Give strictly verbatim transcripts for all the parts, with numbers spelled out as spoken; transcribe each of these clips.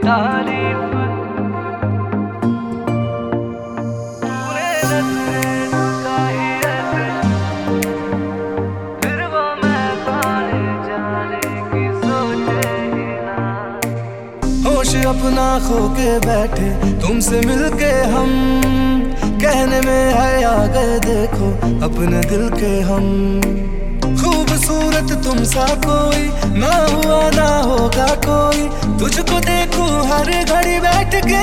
तारीफ पूरे नजरे झुकाई ऐसे, फिर वो मैं पाने जाने की सोचे ही ना। होश अपना खो के बैठे तुमसे मिलके हम, कहने में है आ गए देखो अपने दिल के हम। खूबसूरत तुम सा कोई ना हुआ ना होगा कोई, तुझको देखूं हर घड़ी बैठ के।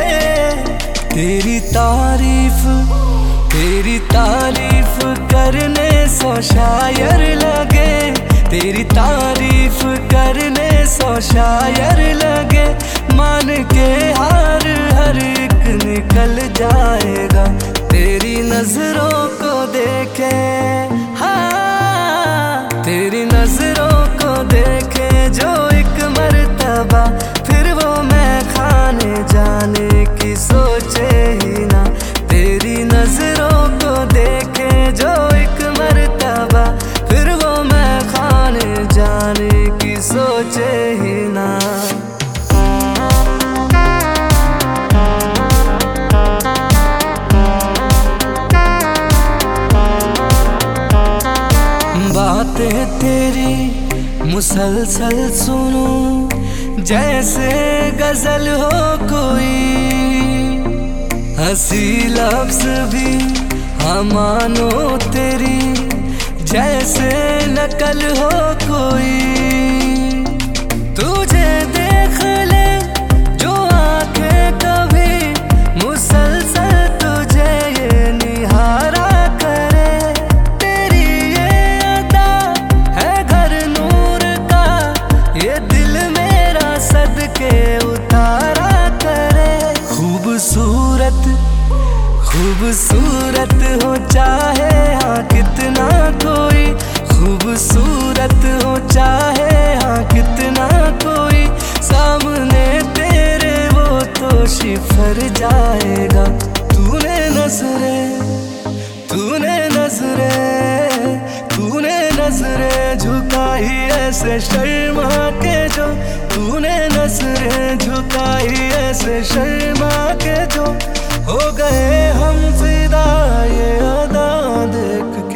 तेरी तारीफ तेरी तारीफ करने सौ शायर लगे, तेरी तारीफ करने सौ शायर लगे। मान के हार हर एक निकल जाएगा, तेरी नजरों को देखे, हाँ तेरी नजरों को देखे जो एक मर्तबा, फिर वो मैं खाने जाने की सोचे ही ना। तेरी नजरों को देखे जो एक मर्तबा, फिर वो मैं खाने जाने की सोचे ही ना। बातें तेरी मुसलसल सुनूं जैसे गजल हो कोई, हंसी लफ्ज भी हम मानो तेरी जैसे नकल हो कोई। तुझे देख ले जो आंखें कभी मुसलसल तुझे ये निहारा करे, तेरी ये अदा है घर नूर का, ये दिल मेरा सदके उतारा करे। खूबसूरत खूबसूरत हो चाहे हाँ कितना कोई, खूबसूरत हो चाहे हाँ कितना कोई, सामने तेरे वो तो शिफर जाएगा। तूने नजरे तूने नजरे तूने नजरे झुकाई ऐसे शर्मा के जो, तूने नजरे झुकाई ऐसे शर्मा के जो, हो गए हम फिदा ये अदा देख